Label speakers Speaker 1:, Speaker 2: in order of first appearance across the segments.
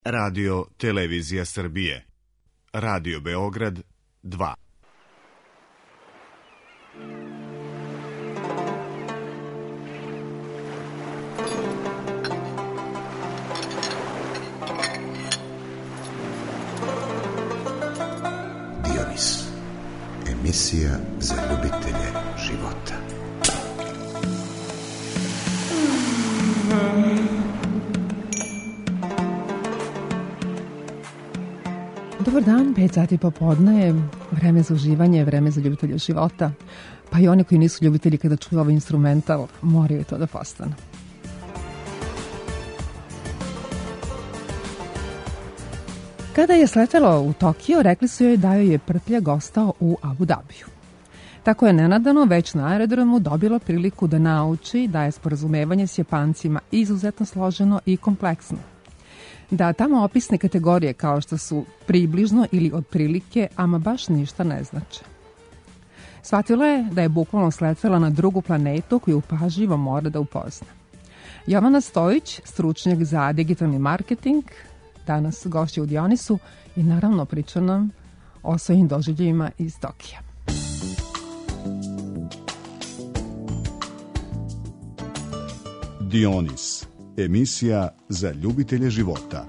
Speaker 1: Radio Televizija Srbije. Radio Beograd 2.
Speaker 2: Dionis. Emisija za ljubitelje života.
Speaker 3: Dobar dan, 5 sati popodne je vreme za uživanje, vreme za ljubitelje života, pa i oni koji nisu ljubitelji kada čuju ovaj instrumental moraju to da postanu. Kada je sletela u Tokio, rekli su joj da joj je prtlja gostao u Abu Dhabiju. Tako je nenadano već na aerodromu dobila priliku da nauči da je sporazumevanje s Japancima izuzetno složeno i kompleksno. Da tamo opisne kategorije kao što su približno ili otprilike, ama baš ništa ne znače. Shvatila je da je bukvalno sletela na drugu planetu koju pažljivo mora da upozna. Jovana Stojić, stručnjak za digitalni marketing, danas gošća u Dionisu i naravno priča nam o svojim doživljajima iz Tokija.
Speaker 1: Dionis. Emisija za ljubitelje života.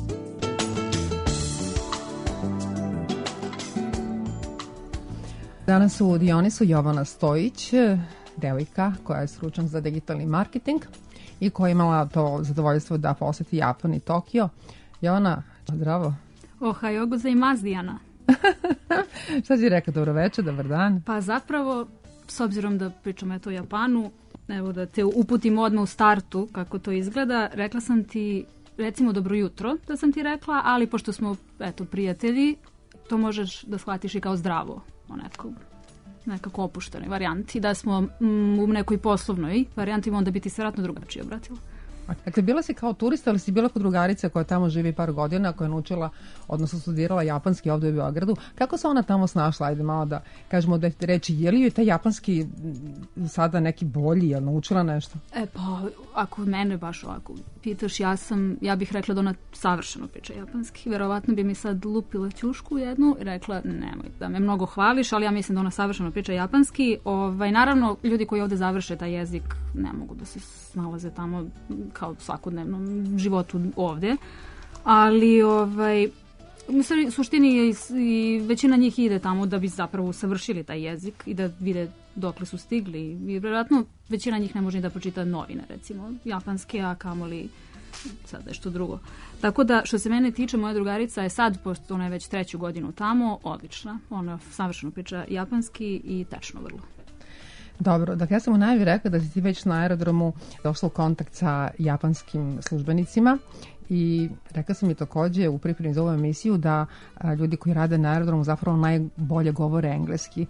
Speaker 3: Danas u Dionisu Jovana Stojić, devojka koja je stručnjak za digitalni marketing i koja je imala to zadovoljstvo da poseti Japan i Tokio. Jovana, zdravo.
Speaker 4: Ohayo gozaimasu, Dijana.
Speaker 3: Šta si rekao, dobro večer, dobar dan?
Speaker 4: Pa zapravo, s obzirom da pričamo o Japanu, evo da te uputim odmah u startu kako to izgleda, rekla sam ti recimo dobro jutro da sam ti rekla, ali pošto smo prijatelji, to možeš da shvatiš i kao zdravo, nekako opuštenoj varijanti, da smo u nekoj poslovnoj varijanti, onda bi ti se vjerojatno drugačije obratila.
Speaker 3: Dakle, bila si kao turista, ali si bila kod drugarice koja tamo živi par godina, koja je naučila, odnosno studirala japanski ovdje u Beogradu. Kako se ona tamo snašla? Ajde malo da kažemo da reći, je li joj taj japanski sada neki bolji, je li naučila nešto?
Speaker 4: Pa, ako mene baš ovako pitaš, ja bih rekla da ona savršeno priča japanski. Verovatno bi mi sad lupila ćušku jednu i rekla, nemoj da me mnogo hvališ, ali ja mislim da ona savršeno priča japanski. Naravno, ljudi koji ovdje završe taj jezik ne mogu da se snalaze tamo kao svakodnevnom životu ovdje, ali u suštini je i većina njih ide tamo da bi zapravo usavršili taj jezik i da vide dokle su stigli i vjerojatno većina njih ne može ni da pročita novine, recimo japanske, a kamoli sad nešto drugo. Tako da, što se mene tiče, moja drugarica je sad, pošto ona je već 3. godinu tamo, odlična. Ona savršeno priča japanski i tečno vrlo.
Speaker 3: Dobro, dakle ja sam u najavi rekla da si ti već na aerodromu došla u kontakt sa japanskim službenicima i rekla sam mi također u pripremi za ovu emisiju da ljudi koji rade na aerodromu zapravo najbolje govore engleski.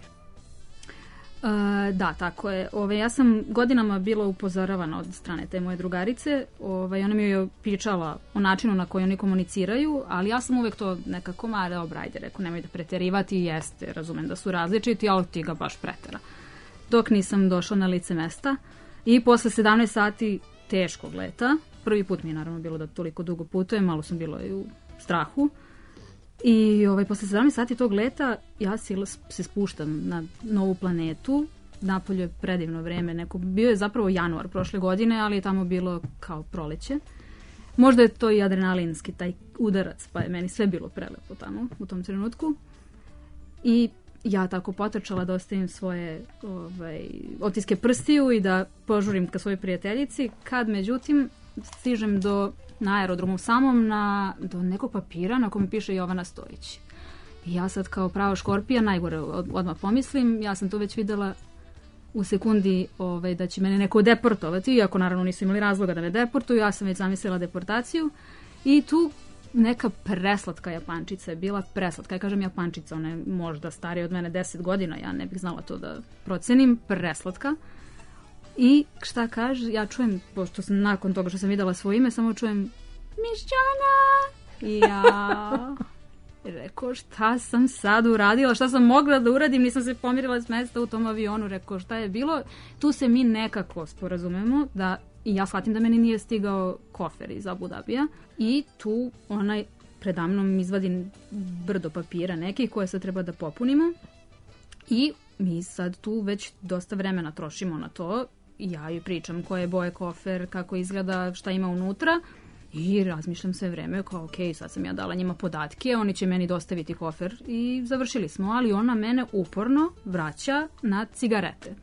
Speaker 4: Da, tako je. Ja sam godinama bila upozoravana od strane te moje drugarice. Ona mi je pričala o načinu na koji oni komuniciraju, ali ja sam uvek to nekako ajde, rekao, nemoj da preterivati, jeste, razumem da su različiti, ali ti ga baš pretera. Dok nisam došla na lice mesta i posle 17 sati teškog leta, prvi put mi je naravno bilo da toliko dugo putujem, malo sam bila i u strahu, i posle 17 sati tog leta ja se spuštam na novu planetu, napolje je predivno vreme, bio je zapravo januar prošle godine, ali je tamo bilo kao proleće. Možda je to i adrenalinski, taj udarac, pa je meni sve bilo prelepo tamo u tom trenutku. I ja tako potrčala da ostavim svoje otiske prstiju i da požurim ka svojoj prijateljici, kad međutim stižem na aerodromu samom do nekog papira na kome piše Jovana Stojić. I ja sad kao prava škorpija najgore odmah pomislim, ja sam to već videla u sekundi da će mene neko deportovati, iako naravno nisu imali razloga da me deportuju, ja sam već zamislila deportaciju i tu neka preslatka Japančica je bila preslatka. Ja kažem Japančica, ona je možda starija od mene 10 godina, ja ne bih znala to da procenim, preslatka. I šta kaže, ja čujem, pošto sam nakon toga što sam videla svoje ime, samo čujem Mišćana! I ja rekao, šta sam sad uradila, šta sam mogla da uradim, nisam se pomirila s mesta u tom avionu, rekao, šta je bilo. Tu se mi nekako sporazumemo da i ja shvatim da meni nije stigao kofer iz Abu Dabija i tu onaj predamnom izvadi brdo papira nekih koje sad treba da popunimo i mi sad tu već dosta vremena trošimo na to. Ja joj pričam koje je boje kofer, kako izgleda, šta ima unutra i razmišljam sve vreme kao ok, sad sam ja dala njima podatke, oni će meni dostaviti kofer i završili smo, ali ona mene uporno vraća na cigarete.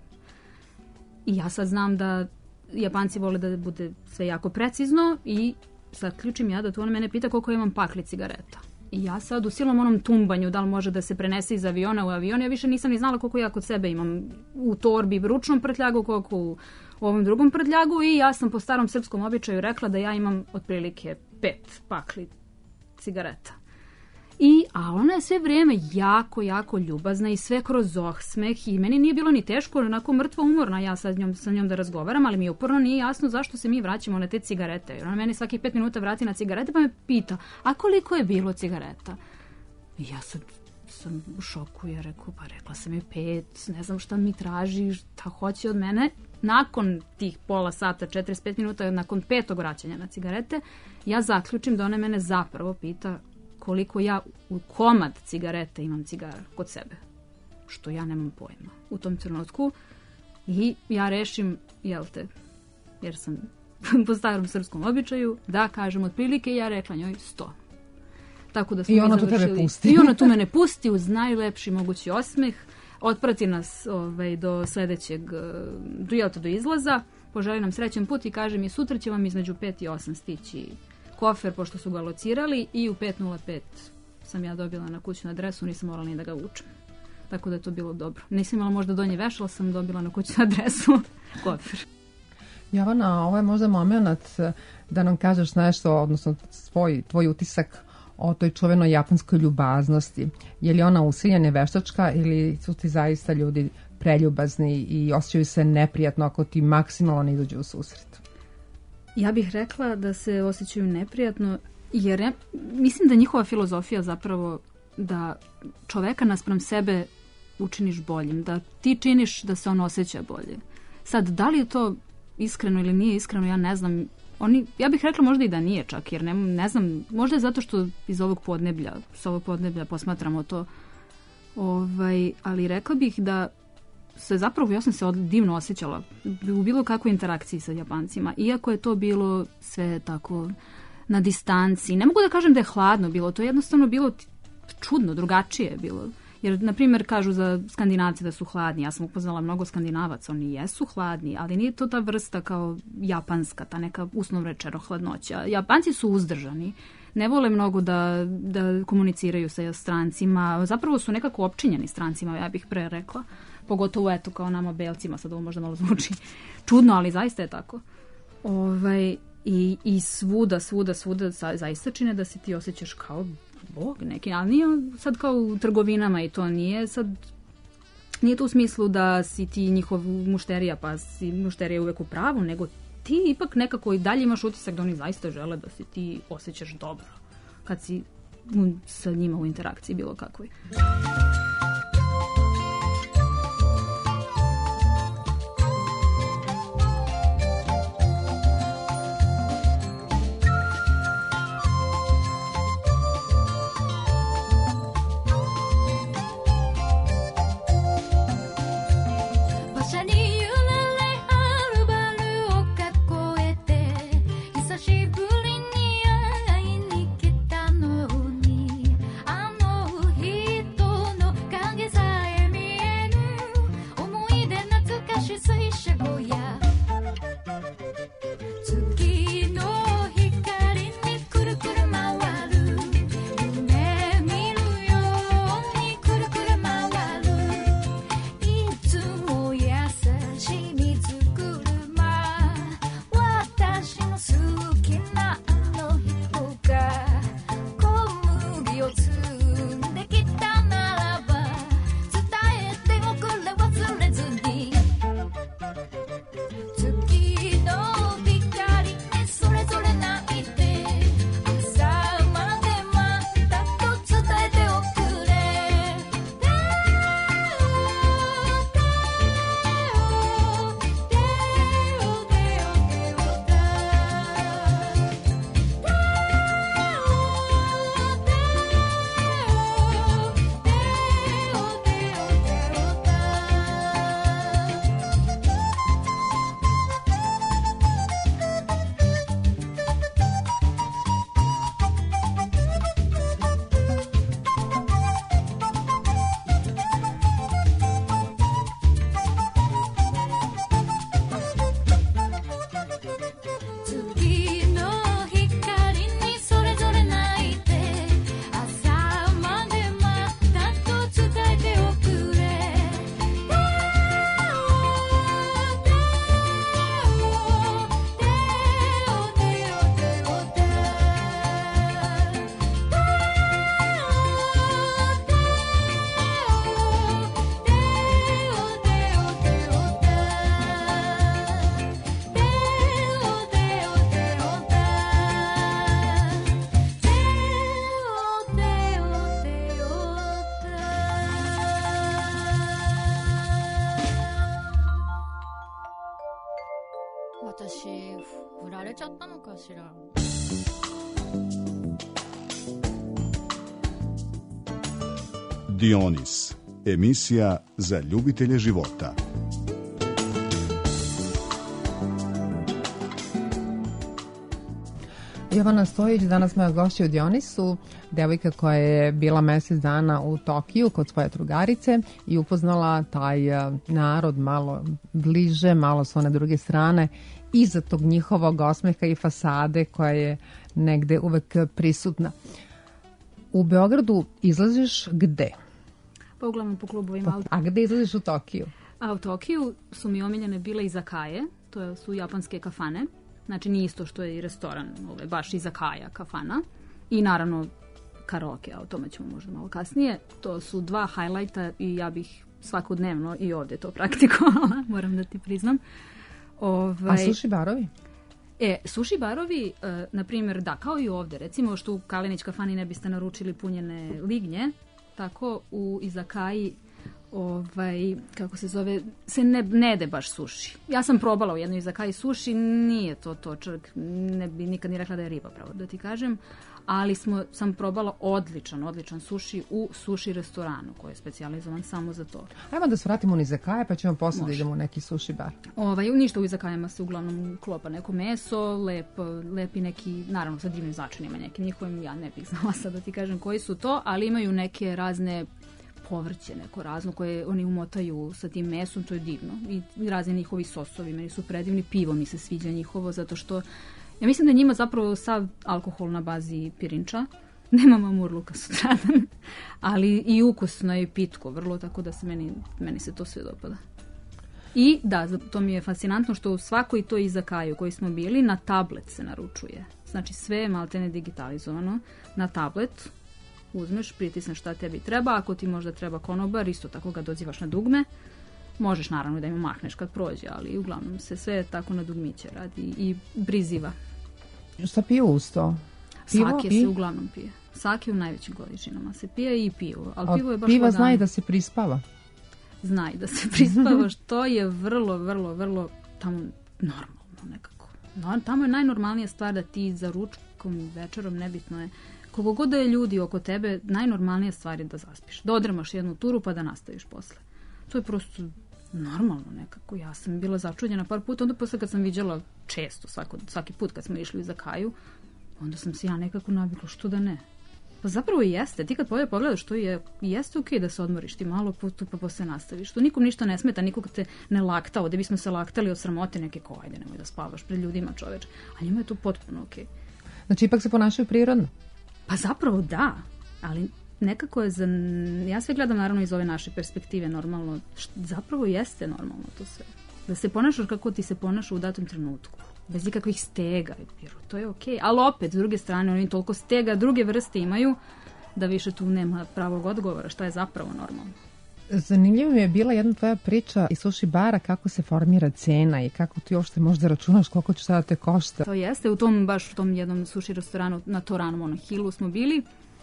Speaker 4: I ja sad znam da Japanci vole da bude sve jako precizno i zaključim ja da tu ona mene pita koliko imam pakli cigareta. I ja sad u silom onom tumbanju da li može da se prenese iz aviona u avion, ja više nisam ni znala koliko ja kod sebe imam u torbi ručnom prtljagu, koliko u ovom drugom prtljagu i ja sam po starom srpskom običaju rekla da ja imam otprilike 5 pakli cigareta. A ona je sve vrijeme jako, jako ljubazna i sve kroz osmeh i meni nije bilo ni teško, onako mrtvo umorna ja sa njom da razgovaram, ali mi uporno nije jasno zašto se mi vraćamo na te cigarete. Jer ona meni svaki 5 minuta vrati na cigarete pa me pita, a koliko je bilo cigareta? I ja sad sam u šoku, ja rekla sam je 5, ne znam šta mi traži, šta hoće od mene. Nakon tih pola sata, 45 minuta, nakon 5. vraćanja na cigarete, ja zaključim da ona mene zapravo pita koliko ja u komad cigarete imam cigara kod sebe. Što ja nemam pojma u tom trenutku. I ja rešim, jer sam po starom srpskom običaju, da kažem otprilike, ja rekla njoj 100. Tako da smo
Speaker 3: I ona tu tebe pusti.
Speaker 4: I ona tu mene pusti uz najlepši mogući osmeh. Otprati nas do sledećeg, do izlaza. Poželi nam srećan put i kaže mi sutra će vam između 5 i 8 stići kofer, pošto su ga locirali i u 5:05 sam ja dobila na kućnu adresu, nisam morala ni da ga vučem. Tako da je to bilo dobro. Nisam imala možda donje vešala, sam dobila na kućnu adresu kofer.
Speaker 3: Jovana, ovo je možda moment da nam kažeš nešto, odnosno tvoj utisak o toj čuvenoj japanskoj ljubaznosti. Je li ona usiljena i veštačka ili su ti zaista ljudi preljubazni i osjećaju se neprijatno ako ti maksimalno ne izađu u susret?
Speaker 4: Ja bih rekla da se osjećaju neprijatno jer mislim da njihova filozofija zapravo da čoveka naspram sebe učiniš boljim, da ti činiš da se on osjeća bolje. Sad, da li je to iskreno ili nije iskreno, ja ne znam. Ja bih rekla možda i da nije čak, jer ne znam, možda je zato što s ovog podneblja posmatramo to. Ali rekla bih da ja sam se divno osjećala u bilo kakvoj interakciji sa Japancima, iako je to bilo sve tako na distanci. Ne mogu da kažem da je hladno bilo, to je jednostavno bilo čudno, drugačije je bilo. Jer, na primjer, kažu za Skandinavci da su hladni. Ja sam upoznala mnogo Skandinavaca, oni jesu hladni, ali nije to ta vrsta kao japanska, ta neka uslovno rečeno hladnoća. Japanci su uzdržani, ne vole mnogo da komuniciraju sa strancima, zapravo su nekako opčinjeni strancima, ja bih pre rekla. Pogotovo, kao nama belcima, sad ovo možda malo zvuči čudno, ali zaista je tako. I svuda zaista čine da se ti osjećaš kao Bog neki, ali nije sad kao u trgovinama i to nije to u smislu da si ti njihov mušterija pa si mušterija uvek u pravu, nego ti ipak nekako i dalje imaš utisak da oni zaista žele da se ti osjećaš dobro kad si sa njima u interakciji bilo kakvoj.
Speaker 5: 私振られちゃったのかしら。
Speaker 1: Dionis, emisija za ljubitelje života.
Speaker 3: Jovana Stojić, danas moja gošća u Dionisu, devojka koja je bila mesec dana u Tokiju kod svoje drugarice i upoznala taj narod malo bliže, malo s one druge strane, iza tog njihovog osmeha i fasade koja je negde uvek prisutna. U Beogradu izlaziš gde?
Speaker 4: Pa uglavnom po klubovima.
Speaker 3: A gde izlaziš u Tokiju?
Speaker 4: A u Tokiju su mi omiljene bile izakaje, to su japanske kafane. Znači nije isto što je i restoran, baš izakaja, kafana. I naravno karaoke, a o tome ćemo možda malo kasnije. To su dva highlighta i ja bih svakodnevno i ovdje to praktikovala, moram da ti priznam.
Speaker 3: A sushi barovi?
Speaker 4: Sushi barovi, na primjer, da, kao i ovdje. Recimo što u Kalenić kafani ne biste naručili punjene lignje, tako u izakaji kako se zove, se ne jede baš suši. Ja sam probala u jednoj izakaji suši, nije to čak, ne bi nikad ni rekla da je riba, pravo da ti kažem, ali sam probala odličan suši u suši restoranu koji je specijalizovan samo za to.
Speaker 3: Ajmo da se vratimo u izakaje pa ćemo posle da idemo u neki suši bar.
Speaker 4: Ništa, u izakajama se uglavnom klopa neko meso, lepi neki, naravno sa divnim začinima nekim njihovim, ja ne bih znala sad da ti kažem koji su to, ali imaju neke razne povrće, neko razno koje oni umotaju sa tim mesom, to je divno. I razni njihovi sosovi, meni su predivni, pivo mi se sviđa njihovo, zato što ja mislim da je njima zapravo sav alkohol na bazi pirinča, nema mamurluka sutradan, ali i ukusno je i pitko vrlo, tako da se meni se to sve dopada. I da, to mi je fascinantno što u svakoj toj izakaju koji smo bili na tablet se naručuje. Znači sve je maltene digitalizovano na tablet. Uzmeš, pritisneš šta tebi treba, ako ti možda treba konobar, isto tako ga dozivaš na dugme. Možeš naravno da im mahneš kad prođe, ali uglavnom se sve tako na dugmiće radi i priziva.
Speaker 3: Šta piju uz to?
Speaker 4: Sake se uglavnom pije. Sake u najvećim količinama se pije i pivo. Ali pivo je baš
Speaker 3: piva zna i da se prispava?
Speaker 4: Zna i da se prispava, što je vrlo, vrlo, vrlo tamo normalno nekako. Tamo je najnormalnija stvar da ti za ručkom, večerom, nebitno je, koliko god da je ljudi oko tebe, najnormalnija stvar je da zaspiš. Da odremaš jednu turu pa da nastaviš posle. To je prosto normalno nekako. Ja sam bila začuđena par puta, onda posle kad sam viđala često, svaki put kad smo išli u izakaju, onda sam se ja nekako navikla, što da ne. Pa zapravo i jeste. Ti kad pogledaš to jeste okej da se odmoriš ti malo putu pa posle nastaviš. To nikom ništa ne smeta, nikog te ne lakta. Ovdje bismo se laktali od sramote neke ko, ajde nemoj da spavaš pred ljudima, čoveč. A njima je to potpuno okej.
Speaker 3: Znači ipak se ponašaju prirodno?
Speaker 4: Pa zapravo da, ali nekako je ja sve gledam naravno iz ove naše perspektive normalno. Zapravo jeste normalno to sve. Da se ponašaš kako ti se ponaša u datom trenutku. Bez ikakvih stega. To je okej. Ali opet, s druge strane, oni toliko stega druge vrste imaju da više tu nema pravog odgovora. Šta je zapravo normalno?
Speaker 3: Zanimljivo mi je bila jedna tvoja priča iz sushi bara kako se formira cena i kako ti uopšte možda računaš koliko će sada te košta.
Speaker 4: To jeste, u tom jednom sushi restoranu na Toranu, na Hillu smo bili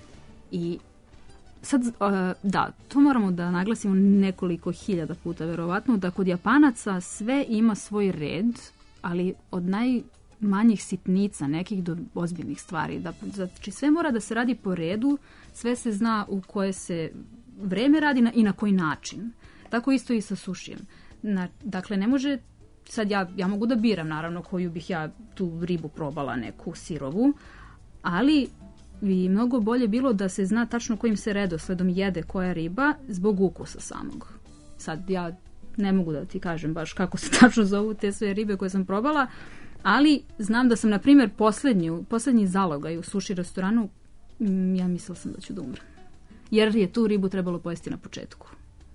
Speaker 4: i sad, da, to moramo da naglasimo nekoliko hiljada puta verovatno, da kod Japanaca sve ima svoj red, ali od najmanjih sitnica, nekih do ozbiljnih stvari. Znači sve mora da se radi po redu, sve se zna u koje se vreme radi i na koji način. Tako isto i sa sušijem. Dakle, ne može, sad ja mogu da biram naravno koju bih ja tu ribu probala, neku sirovu, ali bi mnogo bolje bilo da se zna tačno kojim se redosledom jede koja riba zbog ukusa samog. Sad ja ne mogu da ti kažem baš kako se tačno zovu te sve ribe koje sam probala, ali znam da sam, na primjer, poslednji zalogaj u suši restoranu, ja mislila sam da ću da umrem. Jer je tu ribu trebalo pojesti na početku.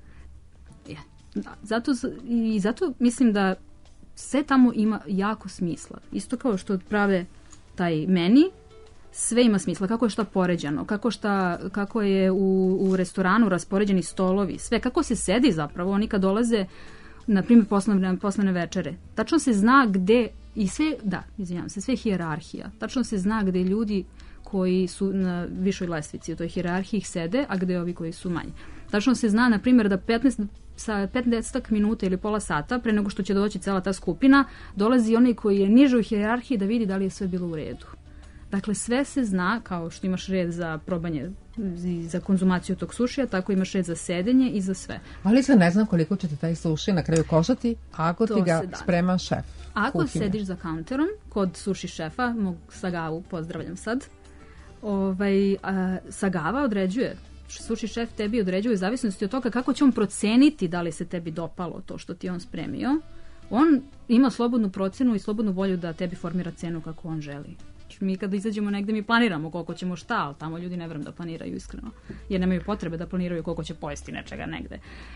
Speaker 4: Da, zato mislim da sve tamo ima jako smisla. Isto kao što prave taj meni, sve ima smisla. Kako je šta poređano, kako je u restoranu raspoređeni stolovi, sve, kako se sedi zapravo. Oni kad dolaze, na primjer, poslovne večere, tačno se zna gde, i sve, sve hijerarhija. Tačno se zna gde ljudi koji su na višoj lestvici u toj hijerarhiji sede, a gde ovi koji su manji. Tačno se zna, na primjer, da sa 15 minuta ili pola sata, pre nego što će doći cela ta skupina, dolazi onaj koji je niže u hijerarhiji da vidi da li je sve bilo u redu. Dakle, sve se zna, kao što imaš red za probanje i za konzumaciju tog sušija, tako imaš red za sedenje i za sve.
Speaker 3: Ali se ne znam koliko će ti taj suši na kraju koštati ako ti ga sprema šef.
Speaker 4: Ako sediš za kaunterom kod suši šefa, mog Sagavu, pozdravljam sad, Sagava određuje, suši šef tebi određuje u zavisnosti od toga kako će on proceniti da li se tebi dopalo to što ti on spremio. On ima slobodnu procenu i slobodnu volju da tebi formira cenu kako on želi. Mi kada izađemo negde mi planiramo koliko ćemo šta, ali tamo ljudi ne verujem da planiraju iskreno, jer nemaju potrebe da planiraju koliko će pojesti nečega negde.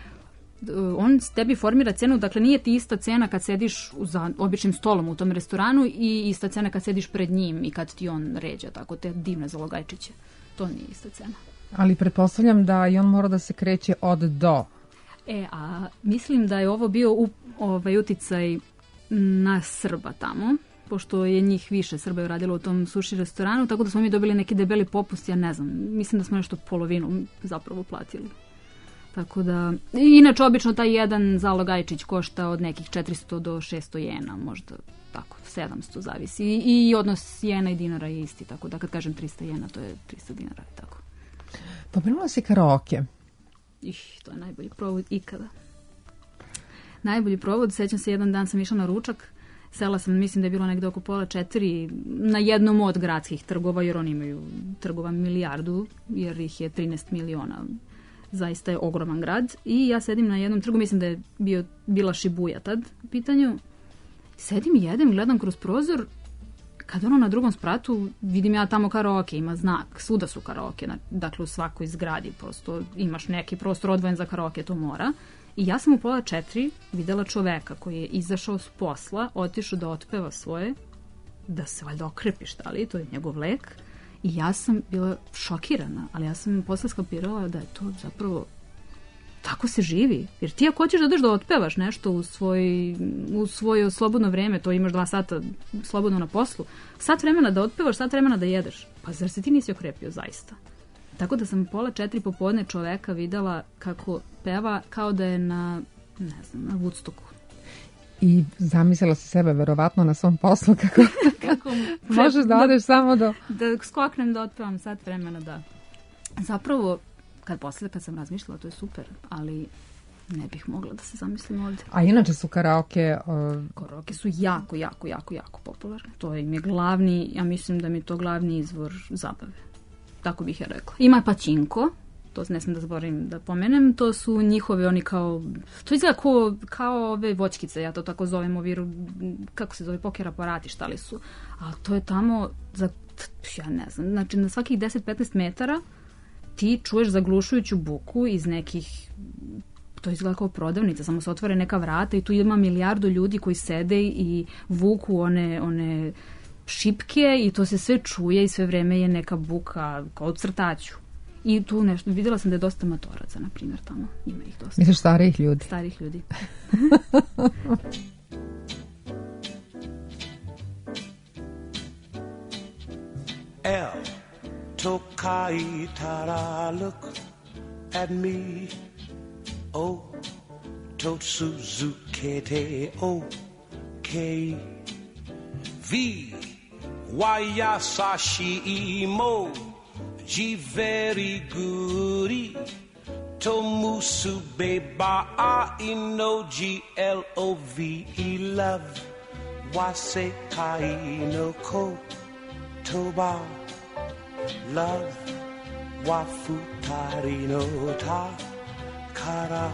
Speaker 4: On tebi formira cenu, dakle nije ti ista cena kad sediš za običnim stolom u tom restoranu i ista cena kad sediš pred njim i kad ti on ređa tako te divne zalogajčiće. To nije ista cena.
Speaker 3: Ali pretpostavljam da i on mora da se kreće od do.
Speaker 4: A mislim da je ovo bio uticaj na Srba tamo, pošto je njih više Srba je radilo u tom suši restoranu, tako da smo mi dobili neki debeli popust, ja ne znam, mislim da smo nešto polovinu zapravo platili. Tako da, inače obično taj jedan zalogajčić košta od nekih 400 do 600 jena, možda tako, 700 zavisi. I odnos jena i dinara je isti, tako da kad kažem 300 jena, to je 300 dinara, tako.
Speaker 3: Pomenula si karaoke.
Speaker 4: To je najbolji provod ikada. Najbolji provod, sećam se jedan dan sam išla na ručak, sela sam, mislim da je bilo negde oko 3:30 na jednom od gradskih trgova, jer oni imaju trgova milijardu, jer ih je 13 miliona. Zaista je ogroman grad. I ja sedim na jednom trgu, mislim da je bila Šibuja tad u pitanju. Sedim i jedem, gledam kroz prozor, kad na drugom spratu vidim ja tamo karaoke, ima znak, svuda su karaoke, dakle u svakoj zgradi, prosto imaš neki prostor odvojen za karaoke, to mora. I ja sam u 3:30 videla čoveka koji je izašao s posla, otišao da otpeva svoje, da se valjda okrepi šta li, to je njegov lek. I ja sam bila šokirana, ali ja sam posle skapirala da je to zapravo tako se živi. Jer ti ako hoćeš da odeš da otpevaš nešto u svoje slobodno vreme, to imaš 2 sata slobodno na poslu, sat vremena da otpevaš, sat vremena da jedeš. Pa zar se ti nisi okrepio zaista? Tako da sam 3:30 popodne čoveka videla kako peva kao da je na Woodstocku.
Speaker 3: I zamislila si sebe verovatno na svom poslu kako možeš da odeš samo do...
Speaker 4: Da skoknem da otpevam sat vremena, da. Zapravo, kad sam razmišljala, to je super, ali ne bih mogla da se zamislim ovdje.
Speaker 3: A inače su karaoke...
Speaker 4: Karaoke su jako popularne. To im je glavni, ja mislim da mi je to glavni izvor zabave. Tako bih ja rekla. Ima pačinko, to ne smijem da zaboravim da pomenem, to su njihove oni kao, to izgleda kao ove voćkice, ja to tako zovem, kako se zove, poker aparati, šta li su. A to je tamo, ja ne znam, znači na svakih 10-15 metara ti čuješ zaglušujuću buku iz nekih, to izgleda kao prodavnica, samo se otvore neka vrata i tu ima milijardu ljudi koji sede i vuku one šipke i to se sve čuje i sve vreme je neka buka kao od crtaću. I tu nešto, vidjela sam da je dosta matoraca, na primjer, tamo. Ima ih dosta.
Speaker 3: Misliš starijih ljudi?
Speaker 4: Starijih ljudi.
Speaker 6: El Tokai Tara, look at me. Oh, Totsuzukete, okay. V, Wayasashi Imo. Ji very goody Tomusu beba inoji love love wase kai no ko toba love wafutari no ta kara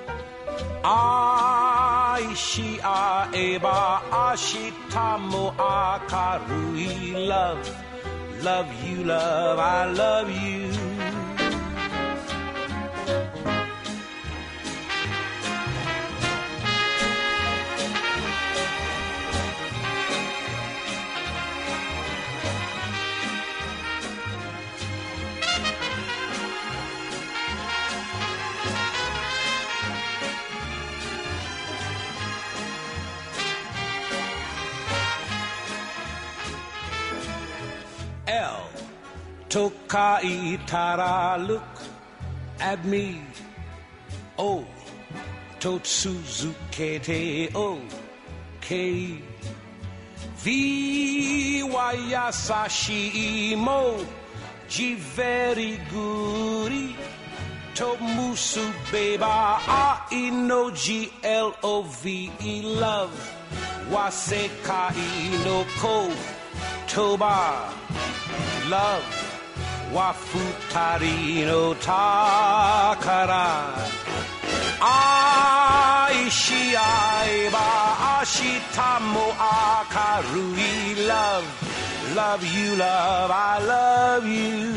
Speaker 6: aishi a eba ashitamo akarui love. Love you, love, I love you. Tokai Tara, look at me. Oh, Totsuzuke te o kei Vi wa yasashi mo ji very goody Tomusu beba a inoji love love Wasekai no ko toba love Wafutari no takara Aishi aiba ashitamo akarui love Love you love I love you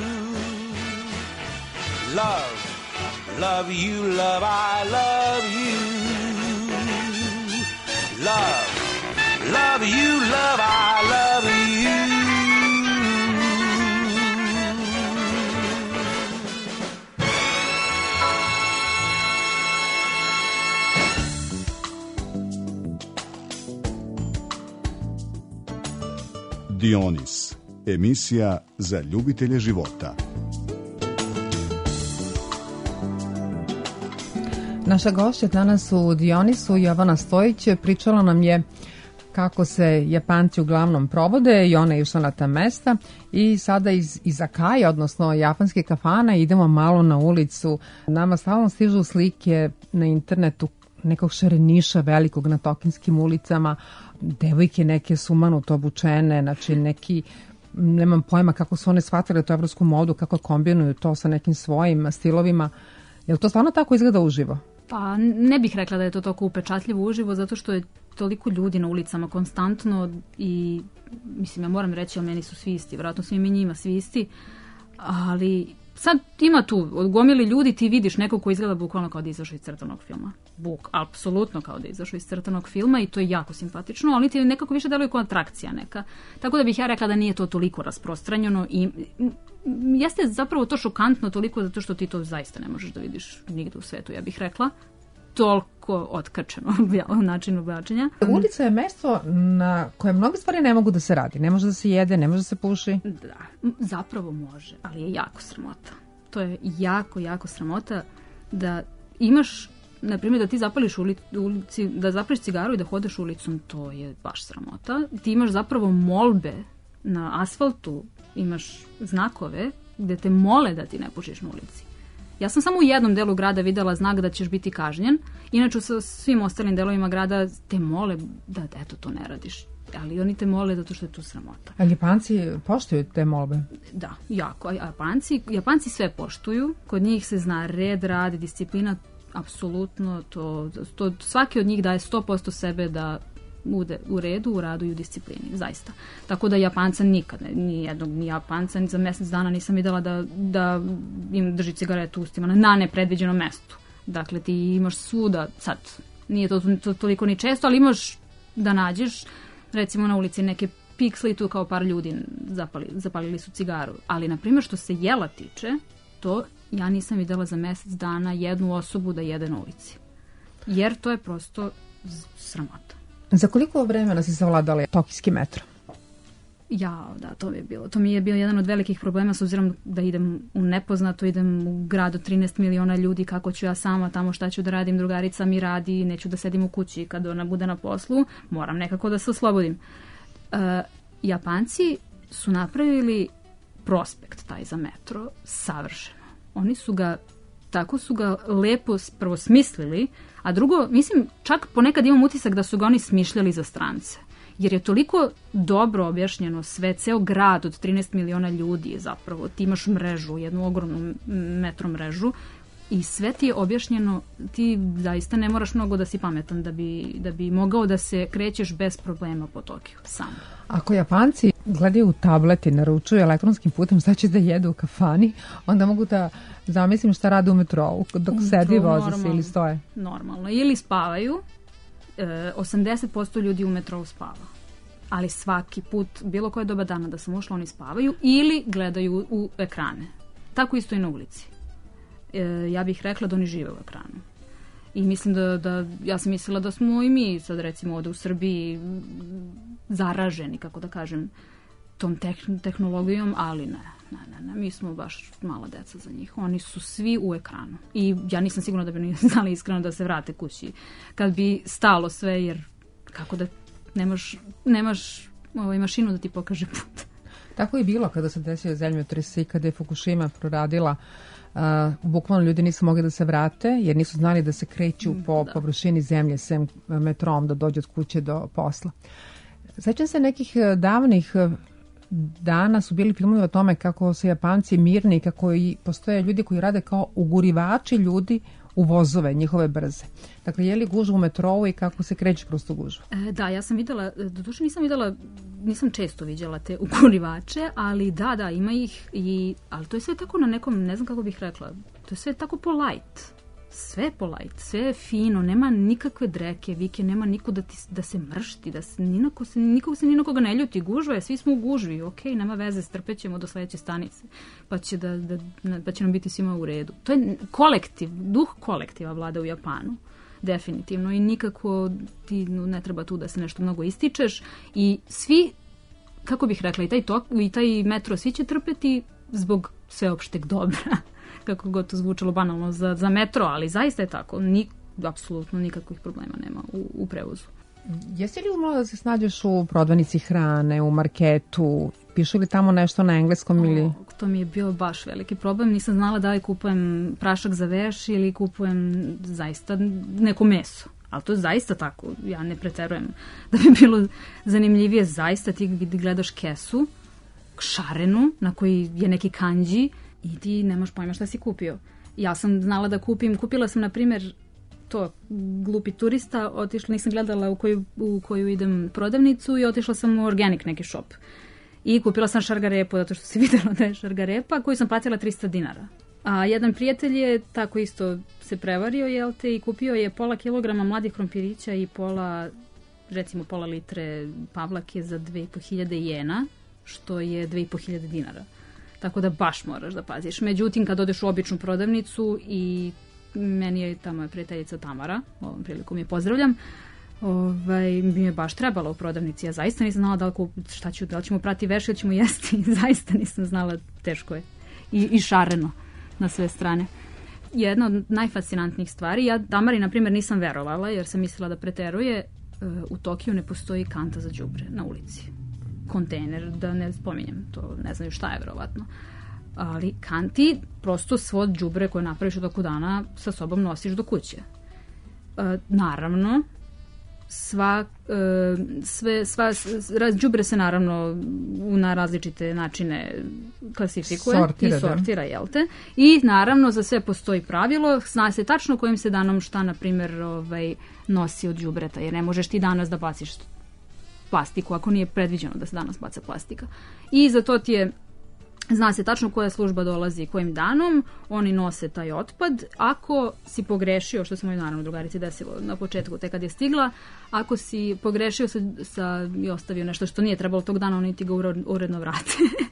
Speaker 6: Love you love I love you Love you love I love you
Speaker 1: Dionis, emisija za ljubitelje života.
Speaker 3: Naša gošća danas u Dionisu, Jovana Stojić, pričala nam je kako se Japanci uglavnom provode i ona je išla na ta mesta i sada iz izakaja, odnosno japanske kafana, idemo malo na ulicu. Nama stalno stižu slike na internetu nekog šareniša velikog na tokinskim ulicama, devojke neke sumanuto obučene, znači neki, nemam pojma kako su one shvatile tu evropsku modu, kako kombinuju to sa nekim svojim stilovima. Je li to stvarno tako izgleda uživo?
Speaker 4: Pa ne bih rekla da je to toliko upečatljivo uživo, zato što je toliko ljudi na ulicama konstantno i, mislim, ja moram reći, ali meni su svi isti, vjerojatno su i mi njima svi isti, ali sad ima tu, od gomili ljudi ti vidiš nekog ko izgleda bukvalno kao da izašao iz crtanog filma. Apsolutno kao da izašao iz crtanog filma i to je jako simpatično, ali ti nekako više deluje kao atrakcija neka. Tako da bih ja rekla da nije to toliko rasprostranjeno i jeste zapravo to šokantno toliko zato što ti to zaista ne možeš da vidiš nigde u svetu, ja bih rekla. Toliko otkačeno način oblačenja.
Speaker 3: Ulica je mesto na koje mnoge stvari ne mogu da se radi. Ne može da se jede, ne može da se puši.
Speaker 4: Da, zapravo može, ali je jako sramota. To je jako, jako sramota da imaš, na primjer, da ti zapališ ulici, da zapališ cigaru i da hodeš ulicom, to je baš sramota. Ti imaš zapravo molbe na asfaltu, imaš znakove gde te mole da ti ne pušiš na ulici. Ja sam samo u jednom delu grada videla znak da ćeš biti kažnjen, inače sa svim ostalim delovima grada te mole da eto to ne radiš. Ali oni te mole zato što je tu sramota.
Speaker 3: A Japanci poštuju te molbe?
Speaker 4: Da, jako. Japanci sve poštuju, kod njih se zna red, rad, disciplina, apsolutno, to svaki od njih daje 100% sebe da bude u redu, u radu i u disciplini, zaista. Tako da Japanca nikad, ni jednog ni Japanca, ni za mjesec dana nisam videla da im drži cigaretu u ustima na nepredviđenom mestu. Dakle, ti imaš svuda, sad, nije to toliko ni često, ali imaš da nađeš, recimo na ulici neke piksli, tu kao par ljudi zapalili su cigaru. Ali, na primjer, što se jela tiče, to ja nisam videla za mjesec dana jednu osobu da jede na ulici. Jer to je prosto sramota.
Speaker 3: Za koliko vremena si savladala tokijski metro?
Speaker 4: Ja, da, to mi je bio jedan od velikih problema, s obzirom da idem u nepoznato, idem u grad od 13 miliona ljudi, kako ću ja sama tamo, šta ću da radim, drugarica mi radi, neću da sedim u kući kad ona bude na poslu, moram nekako da se oslobodim. Japanci su napravili prospekt taj za metro savršeno. Oni su ga, tako su ga lepo prvo smislili, a drugo, mislim, čak ponekad imam utisak da su ga oni smišljali za strance. Jer je toliko dobro objašnjeno sve, ceo grad od 13 miliona ljudi je zapravo, ti imaš mrežu, jednu ogromnu metro mrežu i sve ti je objašnjeno, ti zaista ne moraš mnogo da si pametan da bi mogao da se krećeš bez problema po Tokiju, sam.
Speaker 3: Ako Japanci gledaju u tablet i naručuju elektronskim putem šta će da jedu u kafani, onda mogu da zamislim šta rade u metrou, dok sedi, voze se ili stoje.
Speaker 4: Normalno, ili spavaju, 80% ljudi u metrou spava. Ali svaki put, bilo koje doba dana da sam ušla, oni spavaju ili gledaju u ekrane. Tako isto i na ulici. Ja bih rekla da oni žive u ekranu. I mislim ja sam mislila da smo i mi sad recimo ovde u Srbiji zaraženi, kako da kažem, tom tehnologijom, ali ne. mi smo baš mala deca za njih. Oni su svi u ekranu. I ja nisam sigurna da bi oni znali iskreno da se vrate kući. Kad bi stalo sve, jer kako da nemaš mašinu da ti pokaže put.
Speaker 3: Tako je bilo kada se desio zemljotres i kada je Fukushima proradila. Bukvalno ljudi nisu mogli da se vrate jer nisu znali da se kreću po površini zemlje sem metrom da dođu od kuće do posla. Sećam se nekih davnih dana su bili filmovi o tome kako su Japanci mirni, kako i postoje ljudi koji rade kao ugurivači ljudi u vozove, njihove brze. Dakle, je li gužva u metrou i kako se kreće kroz tu gužvu?
Speaker 4: Da, ja sam videla, doduše nisam često viđala te ugurivače, ali da, ima ih, ali to je sve tako na nekom, ne znam kako bih rekla, to je sve tako polite. Sve polite, sve je fino, nema nikakve dreke, vike, nema niko da se mršti, niko se ni na koga ne ljuti, gužva je, svi smo u gužvi, okej, nema veze, strpećemo do sledeće stanice, pa će nam biti svima u redu. To je duh kolektiva vlada u Japanu, definitivno, i nikako ti ne treba tu da se nešto mnogo ističeš i svi, kako bih rekla, i taj metro, svi će trpeti zbog sveopšteg dobra. Kako god to zvučalo banalno za metro, ali zaista je tako. Apsolutno nikakvih problema nema u prevozu.
Speaker 3: Jesi li umela da se snađeš u prodavnici hrane, u marketu? Pišu li tamo nešto na engleskom ili?
Speaker 4: To mi je bio baš veliki problem. Nisam znala da li kupujem prašak za veš ili kupujem zaista neko meso. Ali to je zaista tako. Ja ne preterujem. Da bi bilo zanimljivije, zaista ti gledaš kesu, šarenu, na koji je neki kanđi, i ti nemaš pojma šta si kupio. Ja sam znala da kupila sam, na primjer, to glupi turista, nisam gledala u koju idem prodavnicu i otišla sam u organic neki shop. I kupila sam šargarepu, zato što se vidjela da je šargarepa, koju sam platila 300 dinara. A jedan prijatelj je tako isto se prevario, i kupio je pola kilograma mladih krompirića i pola litre pavlake za 2500 jena, što je 2500 dinara. Tako da baš moraš da paziš. Međutim, kad odeš u običnu prodavnicu i meni je tamo je prijateljica Tamara, ovom prilikom je pozdravljam, mi je baš trebala u prodavnici. Ja zaista nisam znala da li ćemo prati veš ili ćemo jesti. Zaista nisam znala, teško je. I šareno na sve strane. Jedna od najfascinantnijih stvari, ja Tamari, na primjer, nisam verovala jer sam mislila da preteruje. U Tokiju ne postoji kanta za đubre na ulici. Kontejner, da ne spominjem, to ne znaju šta je verovatno. Ali kanti, prosto svo đubre koje napraviš u toku dana sa sobom nosiš do kuće. Naravno, đubre se naravno na različite načine klasifikuje i sortira, jel te? I naravno za sve postoji pravilo, zna se tačno kojim se danom šta, na primjer, nosi od đubreta, jer ne možeš ti danas da baciš plastiku, ako nije predviđeno da se danas baca plastika. I za to zna se tačno koja služba dolazi kojim danom, oni nose taj otpad. Ako si pogrešio, što se moj naravno drugarici desilo na početku, te kad je stigla, ako si pogrešio i ostavio nešto što nije trebalo tog dana, oni ti ga uredno vrate.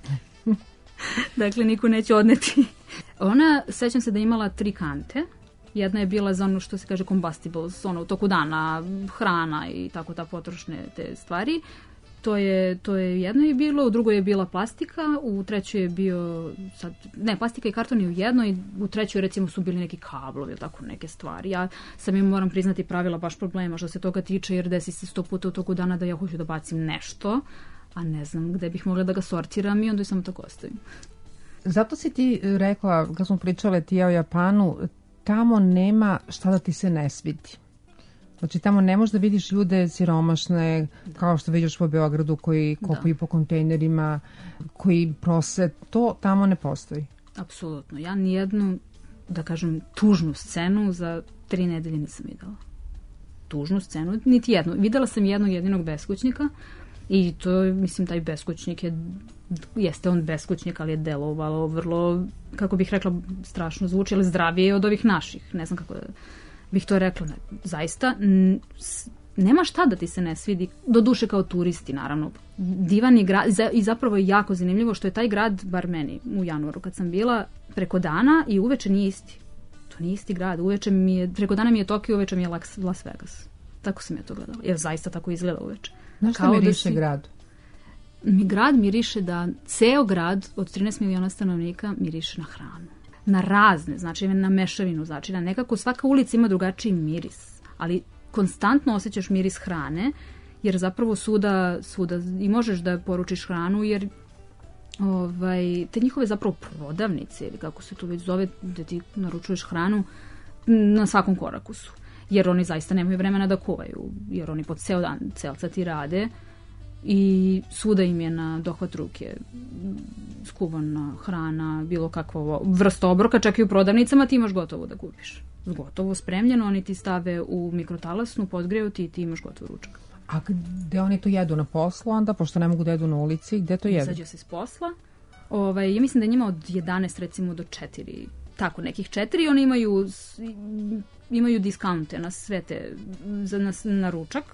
Speaker 4: Dakle, niko neće odneti. Ona, sećam se da je imala 3 kante. Jedna je bila za ono što se kaže combustibles, ono u toku dana, hrana i tako ta potrošne te stvari. To je jedno je bilo, u drugoj je bila plastika, u trećoj je bio, plastika i karton je u jednoj, u trećoj recimo su bili neki kablovi ili tako neke stvari. Ja sam im, moram priznati, pravila baš problema što se toga tiče, jer desi se 100 puta u toku dana da ja hoću da bacim nešto, a ne znam gde bih mogla da ga sortiram i onda samo tako ostavim.
Speaker 3: Zato si ti rekla, kad smo pričale ti o Japanu, tamo nema šta da ti se ne svidi. Znači, tamo ne možeš da vidiš ljude siromašne, kao što vidiš po Beogradu, koji kopaju po kontejnerima, koji prose. To tamo ne postoji.
Speaker 4: Apsolutno. Ja nijednu, da kažem, tužnu scenu za 3 nedelje nisam videla. Tužnu scenu, niti jednu. Videla sam jednog jedinog beskućnika i to, mislim, taj beskućnik jeste on beskućnik, ali je delovalo vrlo, kako bih rekla, strašno zvuči, ali zdravije od ovih naših. Ne znam kako bih to rekla. Zaista, nema šta da ti se ne svidi, do duše kao turisti, naravno. Divan je grad i zapravo je jako zanimljivo što je taj grad, bar meni u januaru kad sam bila, preko dana i uveče nije isti. To nije isti grad. Preko dana mi je Tokio, uveče mi je Las Vegas. Tako sam ja to gledala. Jer zaista tako izgleda uveče.
Speaker 3: Znaš šta miriše grad?
Speaker 4: mi grad miriše da ceo grad od 13 miliona stanovnika miriše na hranu. Na razne, znači na mešavinu, znači na nekako svaka ulica ima drugačiji miris, ali konstantno osjećaš miris hrane, jer zapravo svuda i možeš da poručiš hranu, jer te njihove zapravo prodavnice, ili kako se to već zove, da ti naručuješ hranu, na svakom koraku su. Jer oni zaista nemaju vremena da kuvaju, jer oni po ceo dan, celcati rade i svuda im je na dohvat ruke skuvana hrana, bilo kakva vrsta obroka, čak i u prodavnicama ti imaš gotovo da kupiš. Gotovo spremljeno, oni ti stave u mikrotalasnu, podgreju ti i ti imaš gotov ručak.
Speaker 3: A gde oni to jedu na poslu onda, pošto ne mogu da jedu na ulici, gde to jedu?
Speaker 4: Izađu se s posla. Ja mislim da je njima od 11 recimo do 4, tako nekih 4, oni imaju diskaunte na sve te, na ručak.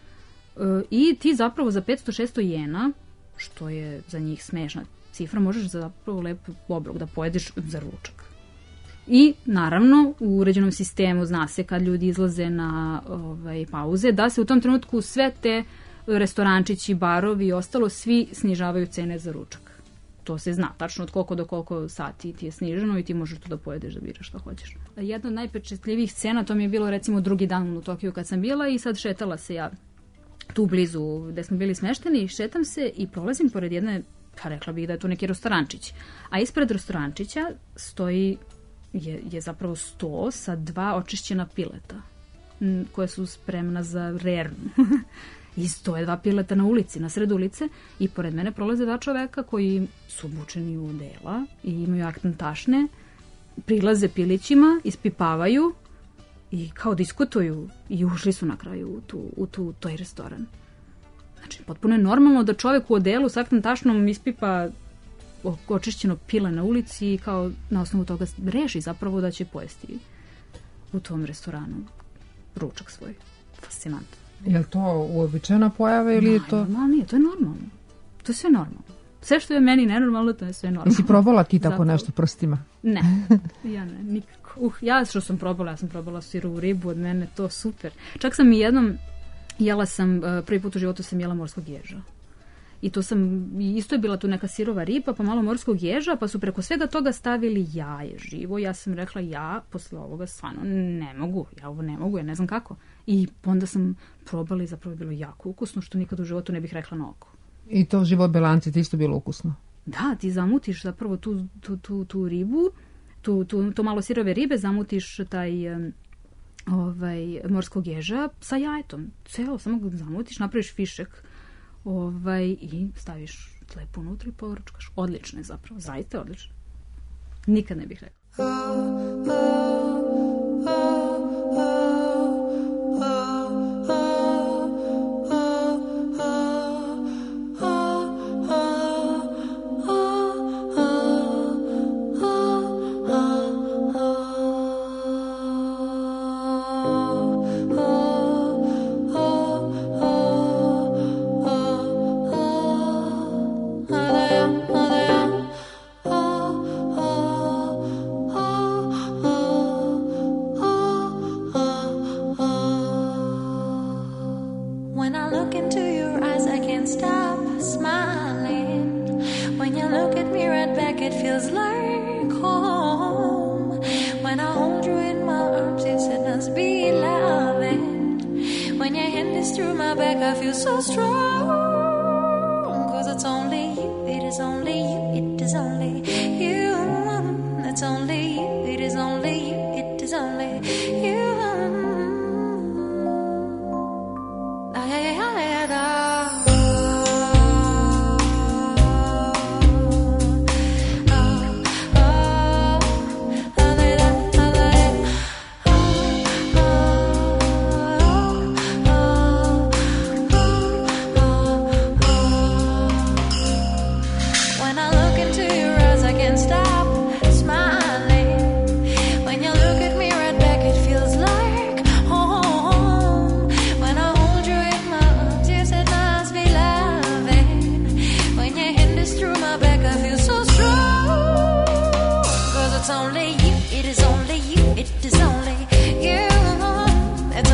Speaker 4: I ti zapravo za 500-600 jena, što je za njih smešna cifra, možeš zapravo lep obrok da pojedeš za ručak. I naravno u uređenom sistemu zna se kad ljudi izlaze na pauze, da se u tom trenutku sve te restorančići, barovi i ostalo svi snižavaju cene za ručak. To se zna tačno od koliko do koliko sati ti je sniženo i ti možeš to da pojedeš, da biraš što hoćeš. Jedna od najpečetljivijih scena, to mi je bilo recimo drugi dan u Tokiju kad sam bila i sad šetala se ja tu blizu gde smo bili smešteni, šetam se i prolazim pored jedne, pa rekla bih da je to neki restorančić. A ispred restorančića stoji je zapravo sto sa 2 očišćena pileta koje su spremna za rernu. I stoje 2 pileta na ulici, na sred ulice i pored mene prolaze 2 čoveka koji su obučeni u dela i imaju aktant tašne, prilaze pilićima, ispipavaju i kao diskutuju i ušli su na kraju u toj restoran. Znači, potpuno je normalno da čovek u odelu s aktant tašnom ispipa očišćeno pile na ulici i kao na osnovu toga reši zapravo da će pojesti u tom restoranu ručak svoj. Fascinantno.
Speaker 3: Je li to uobičajena pojava ili je to...
Speaker 4: Nije, to je normalno. To je sve normalno. Sve što je meni nenormalno, to je sve normalno.
Speaker 3: Jesi probala ti tako nešto prstima?
Speaker 4: Ne, ja ne, nikako. Ja što sam probala sirovu ribu, od mene to super. Čak sam i jednom prvi put u životu sam jela morskog ježa. I to isto je bila tu neka sirova riba, pa malo morskog ježa, pa su preko svega toga stavili jaje živo. Ja sam rekla, ja posle ovoga stvarno ne mogu, ja ne znam kako. I onda sam probala i zapravo je bilo jako ukusno, što nikad u životu ne bih rekla na oko.
Speaker 3: I to živo belanci ti isto bilo ukusno?
Speaker 4: Da, ti zamutiš zapravo tu ribu, to malo sirove ribe, zamutiš taj morskog ježa sa jajetom. Celo, samo ga zamutiš, napraviš fišek i staviš lepo unutra i poručkaš. Odlično je zapravo, zaista odlično. Nikad ne bih rekla.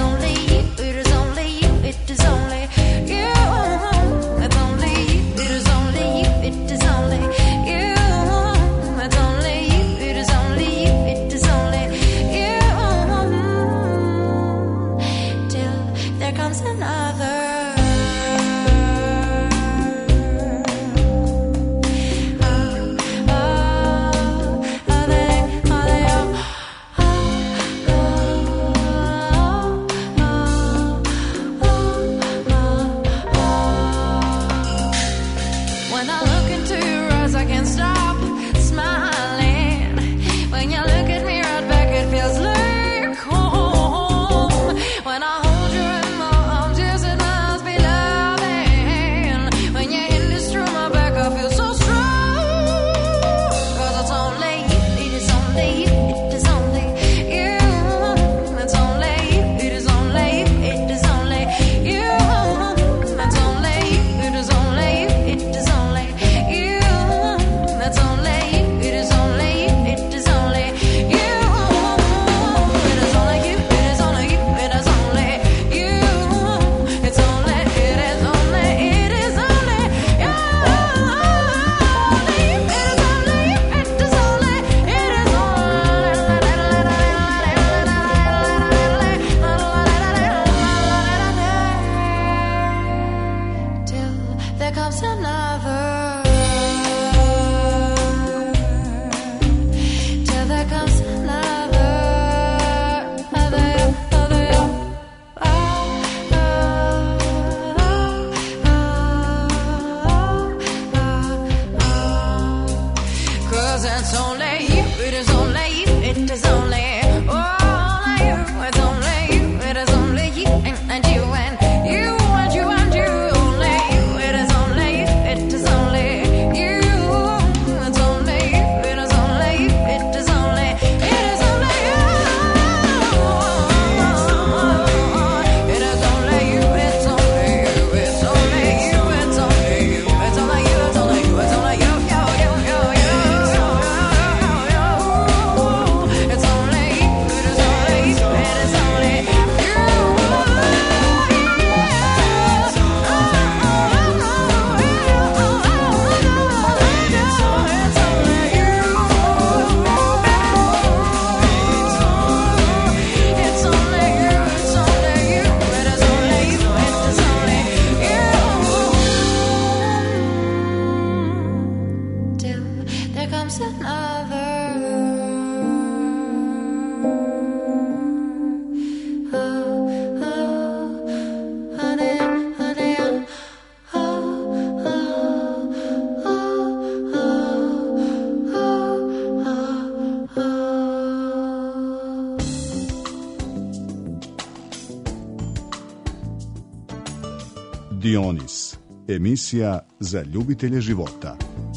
Speaker 7: It is only you.
Speaker 1: Dionis, emisija za ljubitelje života.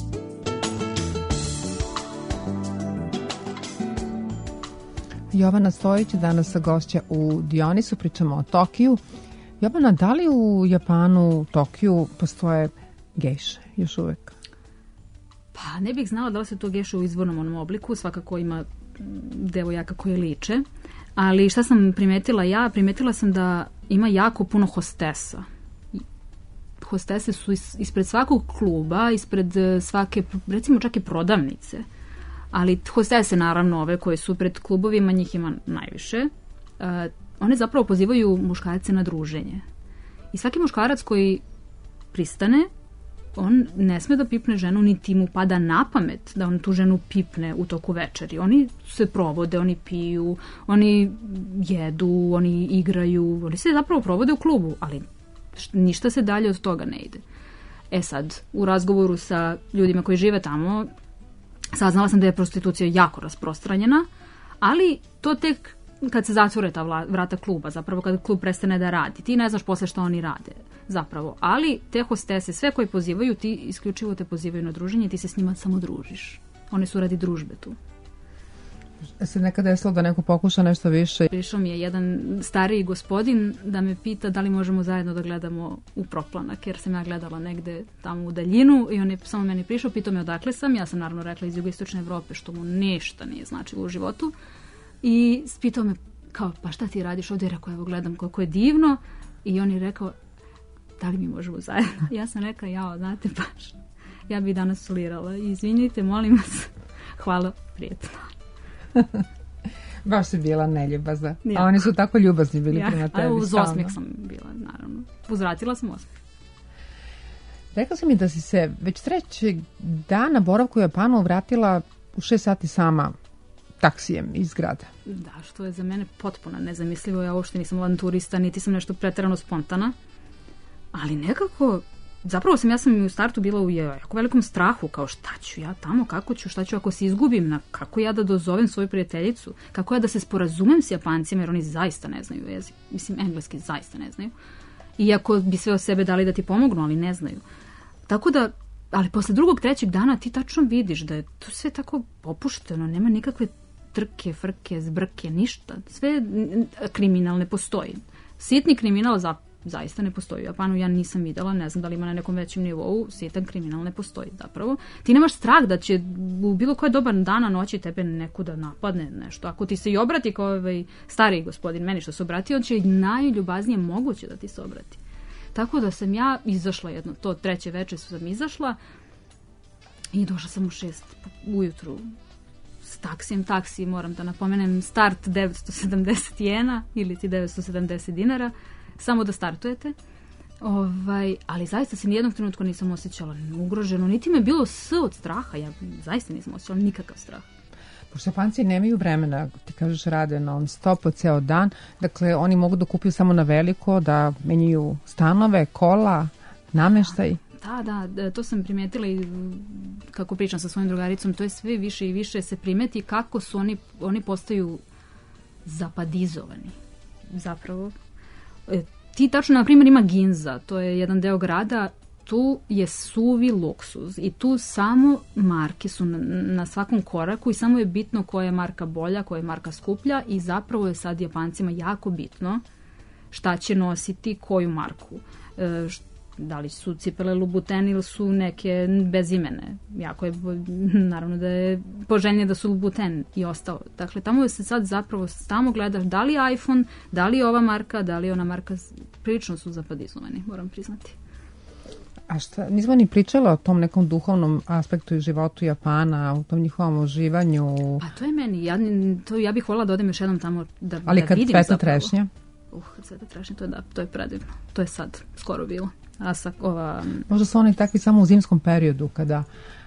Speaker 3: Jovana Stojić danas sa gošća u Dionisu, pričamo o Tokiju. Jovana, da li u Japanu, Tokiju, postoje gejše još uvek?
Speaker 4: Pa ne bih znala da li se to geše u izvornom onom obliku, svakako ima devojaka koje liče, ali šta sam primetila ja? Primetila sam da ima jako puno hostesa. Hostese su ispred svakog kluba, ispred svake, recimo čak i prodavnice, ali hostese naravno ove koje su pred klubovima, njih ima najviše. One zapravo pozivaju muškarce na druženje. I svaki muškarac koji pristane, on ne sme da pipne ženu, niti mu pada na pamet da on tu ženu pipne u toku večeri. Oni se provode, oni piju, oni jedu, oni igraju, oni se zapravo provode u klubu, ali ništa se dalje od toga ne ide. E sad, u razgovoru sa ljudima koji žive tamo, saznala sam da je prostitucija jako rasprostranjena, ali to tek kad se zatvore ta vrata kluba, zapravo kad klub prestane da radi. Ti ne znaš posle što oni rade, zapravo. Ali te hostese, sve koje pozivaju, ti isključivo te pozivaju na druženje i ti se s njima samo družiš. One su radi družbe tu.
Speaker 3: Se nekada desilo da neko pokuša nešto više?
Speaker 4: Prišao mi je jedan stariji gospodin da me pita da li možemo zajedno da gledamo u Proplanak, jer sam ja gledala negde tamo u daljinu i on je samo meni prišao, pitao me odakle sam. Ja sam naravno rekla iz jugoistočne Evrope, što mu ništa nije značilo u životu. I pitao me kao, pa šta ti radiš ovdje? Rekao, evo gledam koliko je divno. I on je rekao, da li mi možemo zajedno? Ja sam rekla, jao, znate baš, ja bi danas solirala. Izvinite, molim vas. Hvala, prijetno.
Speaker 3: Baš si bila neljubazna. A oni su tako ljubazni bili prema tebi.
Speaker 4: A uz osmijeh sam bila, naravno. Uzvratila sam osmijeh.
Speaker 3: Rekla si mi da si se već trećeg dana boravku u Japanu vratila u 6 sati sama taksijem iz grada.
Speaker 4: Da, što je za mene potpuno nezamislivo. Ja uopšte nisam avanturista, niti sam nešto preterano spontana. Ali nekako, zapravo ja sam u startu bila u jako velikom strahu, kao šta ću ja tamo, kako ću, šta ću ako se izgubim, kako ja da dozovem svoju prijateljicu, kako ja da se sporazumem s Japancima, jer oni zaista ne znaju jezik. Mislim, engleski zaista ne znaju. Iako bi sve o sebe dali da ti pomognu, ali ne znaju. Tako da, ali posle drugog, trećeg dana ti tačno vidiš da je to sve tako opušteno, nema nikakve trke, frke, zbrke, ništa. Sve kriminal ne postoji. Sitni kriminal zaista ne postoji. U Japanu ja nisam videla, ne znam da li ima na nekom većem nivou, sitan kriminal ne postoji zapravo. Ti nemaš strah da će u bilo koje dobar dana noći tebe neko da napadne nešto. Ako ti se i obrati kao ovaj stariji gospodin meni što se obratio, on će najljubaznije moguće da ti se obrati. Tako da sam ja izašla jedno, to treće veče sam izašla i došla sam u 6 ujutru s taksi, moram da napomenem, start 970 jena ili ti 970 dinara, samo da startujete. Ali zaista se nijednog trenutka nisam osjećala ugroženo, niti me bilo od straha, ja zaista nisam osjećala nikakav strah.
Speaker 3: Pošto Japanci nemaju vremena, ti kažeš rade non stop po ceo dan, dakle oni mogu da kupuju samo na veliko, da menjaju stanove, kola, nameštaj.
Speaker 4: Da, to sam primijetila i kako pričam sa svojim drugaricom, to je sve više i više se primeti kako su oni postaju zapadizovani. Zapravo. Ti tačno, na primjer, ima Ginza, to je jedan deo grada, tu je suvi luksuz i tu samo marke su na svakom koraku i samo je bitno koja je marka bolja, koja je marka skuplja i zapravo je sad Japancima jako bitno šta će nositi koju marku. Da li su cipele Louboutin ili su neke bezimene. Jako je, naravno da je poželjnije da su Louboutin i ostalo. Dakle, tamo se sad zapravo tamo gledaš da li je iPhone, da li je ova marka, da li je ona marka, prilično su zapadizovani, moram priznati.
Speaker 3: A šta, nismo ni pričala o tom nekom duhovnom aspektu i životu Japana, o tom njihovom uživanju?
Speaker 4: Pa to je meni, ja bih voljela da odem još jednom tamo da vidim.
Speaker 3: Ali kad cveta trešnja?
Speaker 4: Kad cveta trešnja, to je predivno. To je sad skoro bilo.
Speaker 3: Možda su oni takvi samo u zimskom periodu kada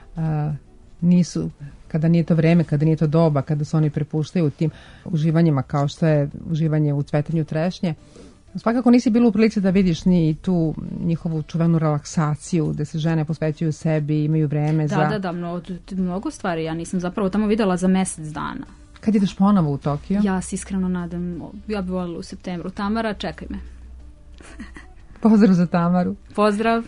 Speaker 3: kada nije to vreme, kada nije to doba, kada se oni prepuštaju u tim uživanjima kao što je uživanje u cvetanju trešnje. Svakako nisi bilo u prilici da vidiš ni tu njihovu čuvenu relaksaciju, gde se žene posvećuju sebi, imaju vreme za...
Speaker 4: Da, mnogo stvari. Ja nisam zapravo tamo videla za mesec dana.
Speaker 3: Kad ideš ponovo u Tokio?
Speaker 4: Ja se iskreno nadam, ja bih voljela u septembru. Tamara, čekaj me.
Speaker 3: Pozdrav za Tamaru.
Speaker 4: Pozdrav.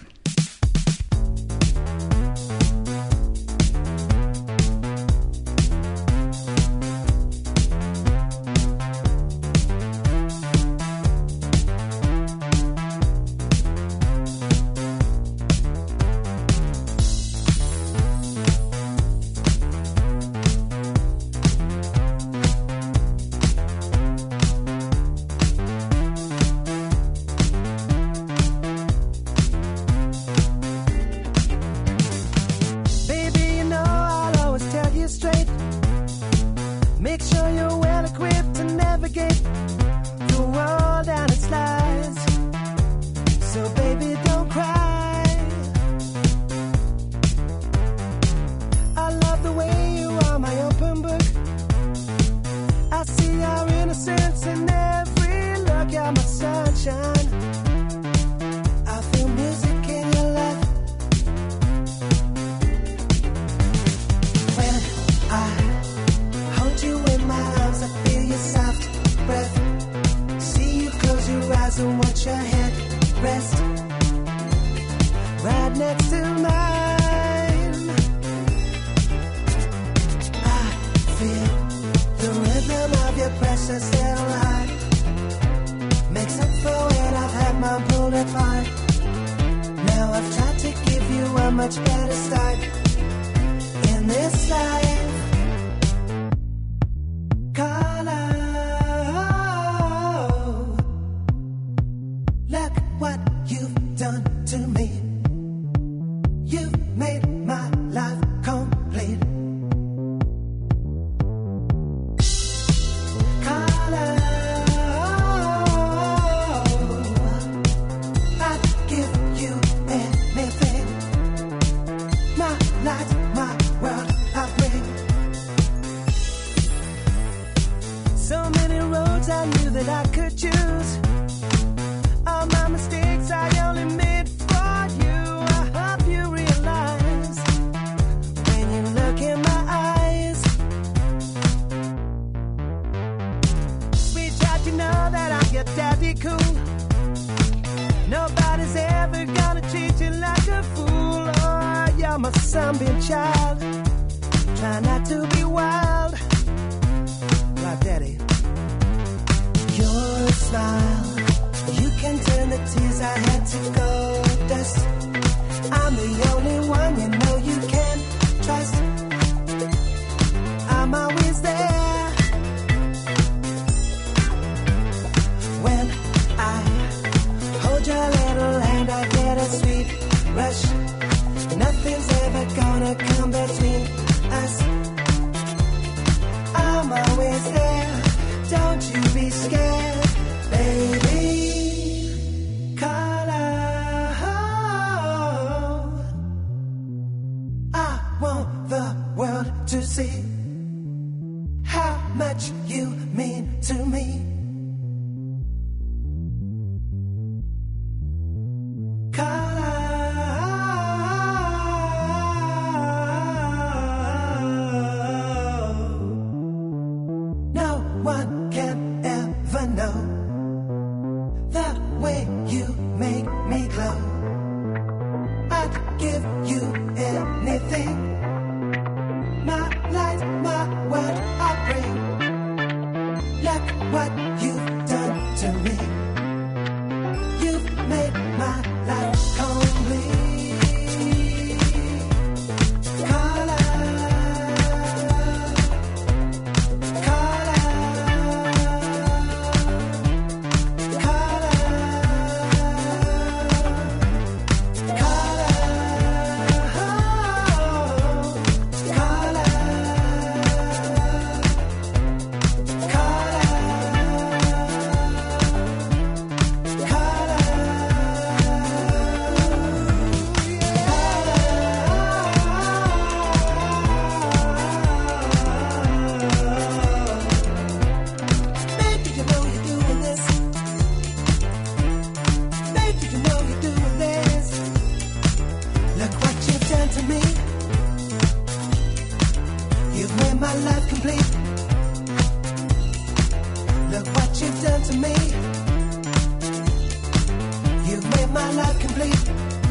Speaker 7: Look what you've done to me. You've made my life complete.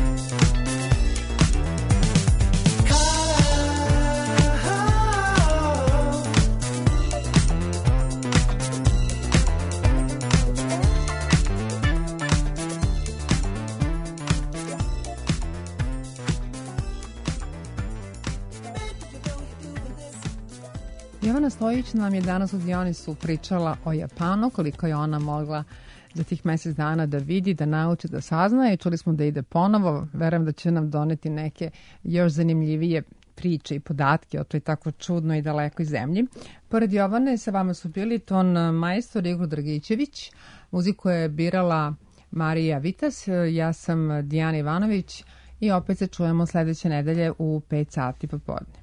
Speaker 3: Jovana Stojić nam je danas u Dionisu pričala o Japanu, koliko je ona mogla za tih mesec dana da vidi, da nauči, da saznaje. Čuli smo da ide ponovo. Verujem da će nam doneti neke još zanimljivije priče i podatke o toj tako čudnoj i dalekoj zemlji. Pored Jovane sa vama su bili ton majstor Igor Dragićević, muziku je birala Marija Vitas, ja sam Dijana Ivanović i opet se čujemo sledeće nedelje u 5 sati popodne.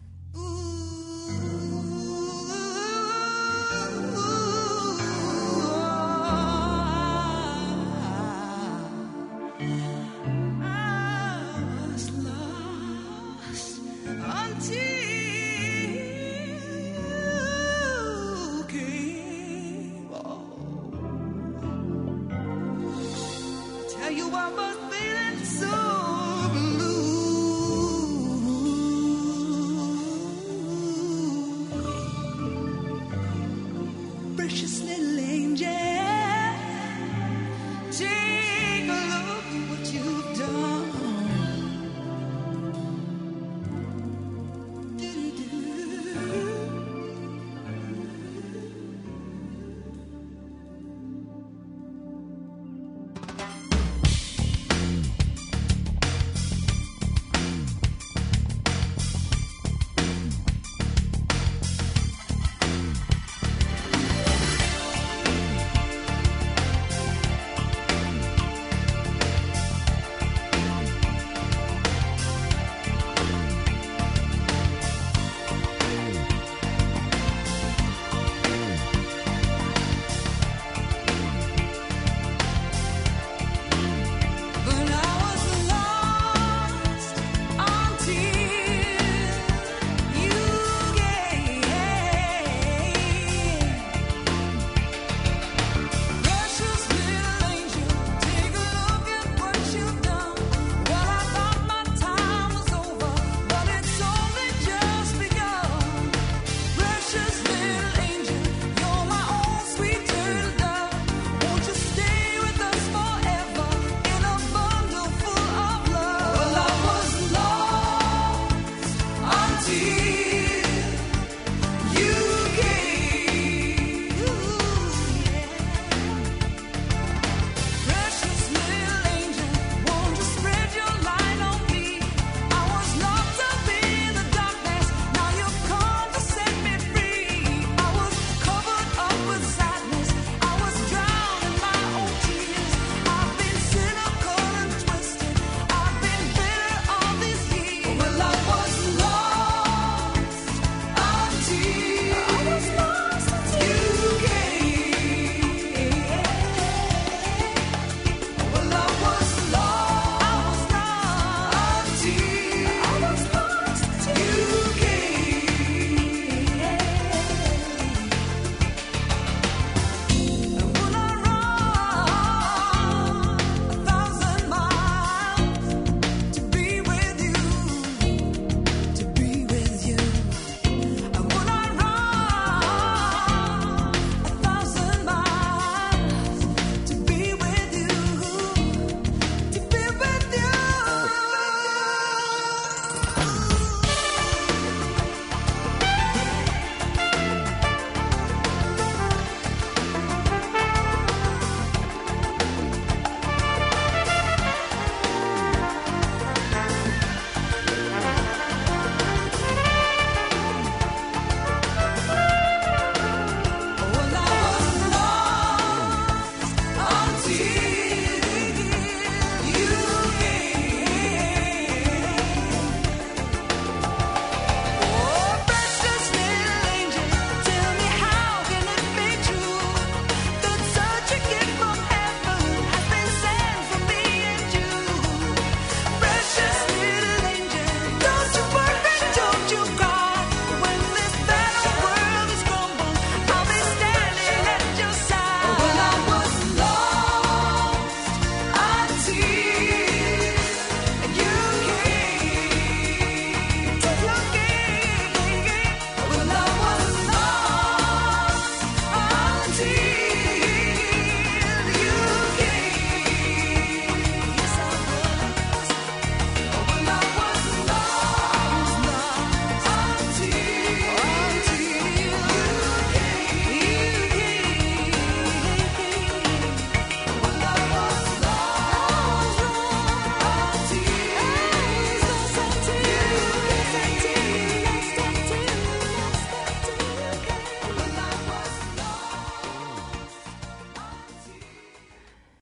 Speaker 7: Precious little